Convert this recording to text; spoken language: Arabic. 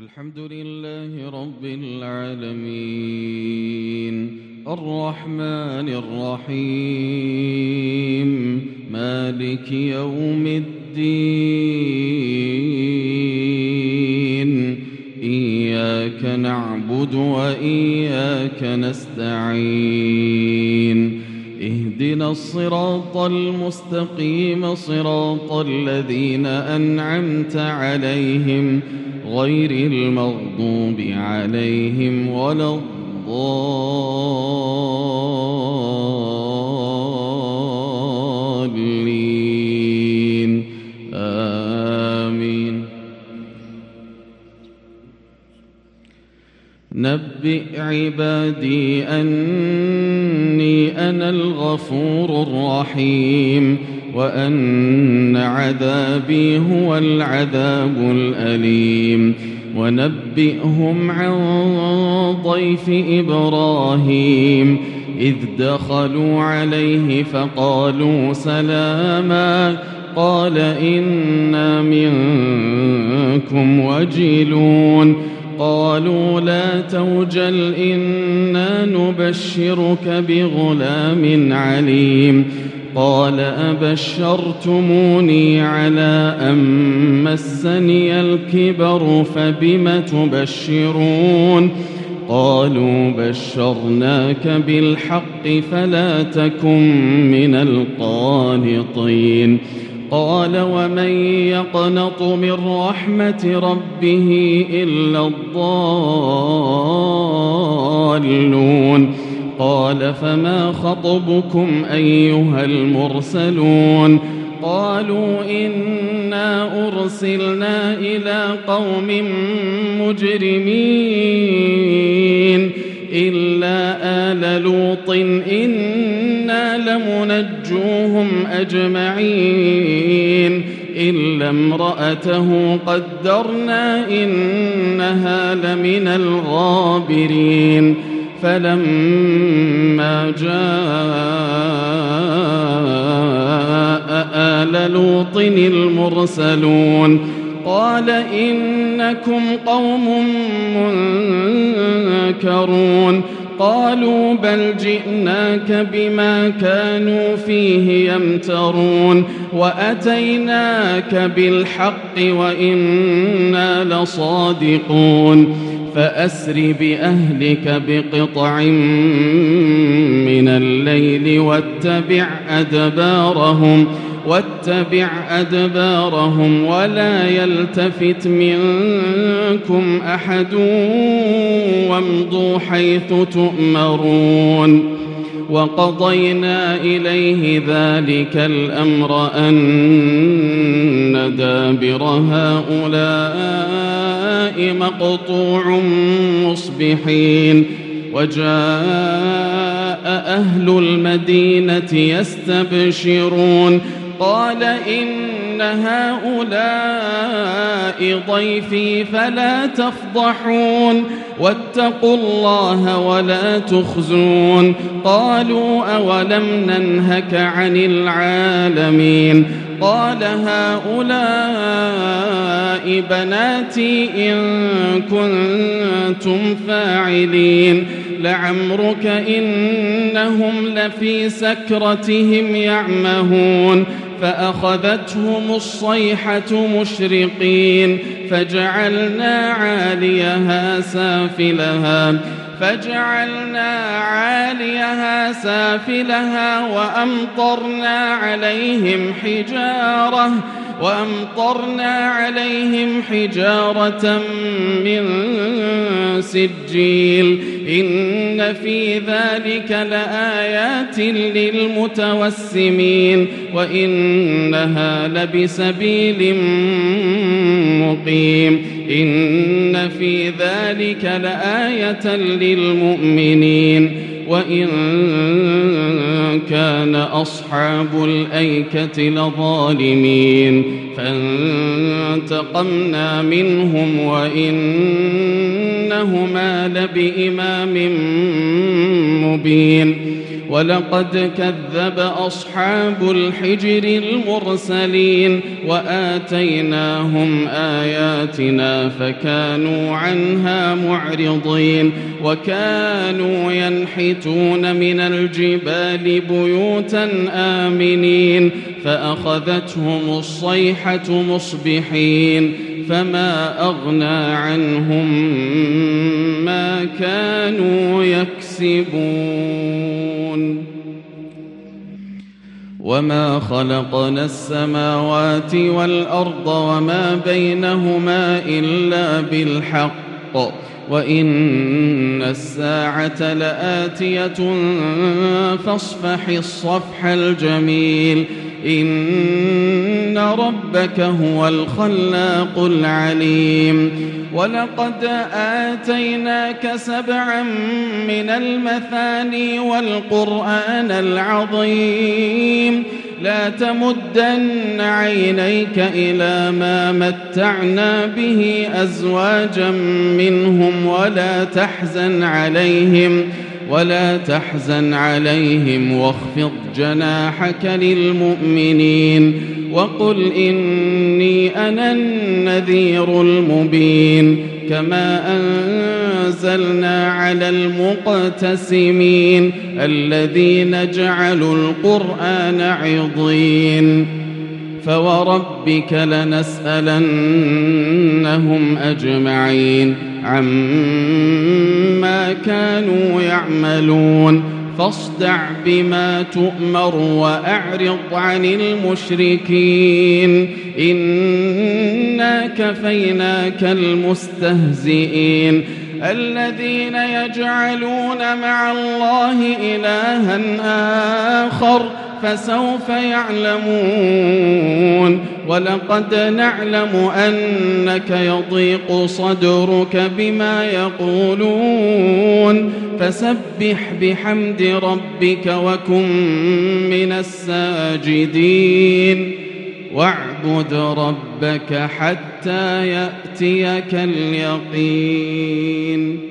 الحمد لله رب العالمين الرحمن الرحيم مالك يوم الدين إياك نعبد وإياك نستعين اهدنا الصراط المستقيم صراط الذين أنعمت عليهم غير المغضوب عليهم ولا الضالين آمين. نبئ عبادي أني أنا الغفور الرحيم وأن عذابي هو العذاب الأليم. ونبئهم عن ضيف إبراهيم إذ دخلوا عليه فقالوا سلاما قال إنا منكم وجلون قالوا لا توجل إنا نبشرك بغلام عليم قال أبشرتموني على أن مسني الكبر فبم تبشرون قالوا بشرناك بالحق فلا تكن من القانطين قال ومن يقنط من رحمة ربه إلا الضالون قال فما خطبكم أيها المرسلون قالوا إنا أرسلنا إلى قوم مجرمين إلا آل لوط إنا لمنجوهم أجمعين إلا امرأته قدرنا إنها لمن الغابرين فلما جاء آل لوط المرسلون قال إنكم قوم منكرون قالوا بل جئناك بما كانوا فيه يمترون وأتيناك بالحق وإنا لصادقون فأسر بأهلك بقطع من الليل واتبع أدبارهم ولا يلتفت منكم أحد وامضوا حيث تؤمرون وقضينا إليه ذلك الأمر أن دابر هؤلاء مقطوع مصبحين وجاء أهل المدينة يستبشرون قال إن هؤلاء ضيفي فلا تفضحون واتقوا الله ولا تخزون قالوا أولم ننهك عن العالمين قال هؤلاء بناتي إن كنتم فاعلين لعمرك إنهم لفي سكرتهم يعمهون فأخذتهم الصيحة مشرقين فجعلنا عاليها سافلها وأمطرنا عليهم حجارة من سجيل إن في ذلك لآيات للمتوسمين وإنها لبسبيل مقيم إن في ذلك لآية للمؤمنين وإن كان أصحاب الأيكة لظالمين فانتقمنا منهم وإنهما لبإمام مبين ولقد كذب أصحاب الحجر المرسلين وآتيناهم آياتنا فكانوا عنها معرضين وكانوا ينحتون من الجبال بيوتا آمنين فأخذتهم الصيحة مصبحين فما أغنى عنهم ما كانوا يكسبون وما خلقنا السماوات والأرض وما بينهما إلا بالحق وإن الساعة لآتية فاصفح الصفح الجميل إن ربك هو الخلاق العليم ولقد آتيناك 7 من المثاني والقرآن العظيم لا تمدن عينيك إلى ما متعنا به أزواجا منهم ولا تحزن عليهم واخفض جناحك للمؤمنين وقل إني أنا النذير المبين كما أنزلنا على المقتسمين الذين جعلوا القرآن عضين فوربك لنسألنهم أجمعين عما كانوا يعملون فاصدع بما تؤمر وأعرض عن المشركين إنا كفيناك المستهزئين الذين يجعلون مع الله إلها آخر فسوف يعلمون ولقد نعلم أنك يضيق صدرك بما يقولون فسبح بحمد ربك وكن من الساجدين واعبد ربك حتى يأتيك اليقين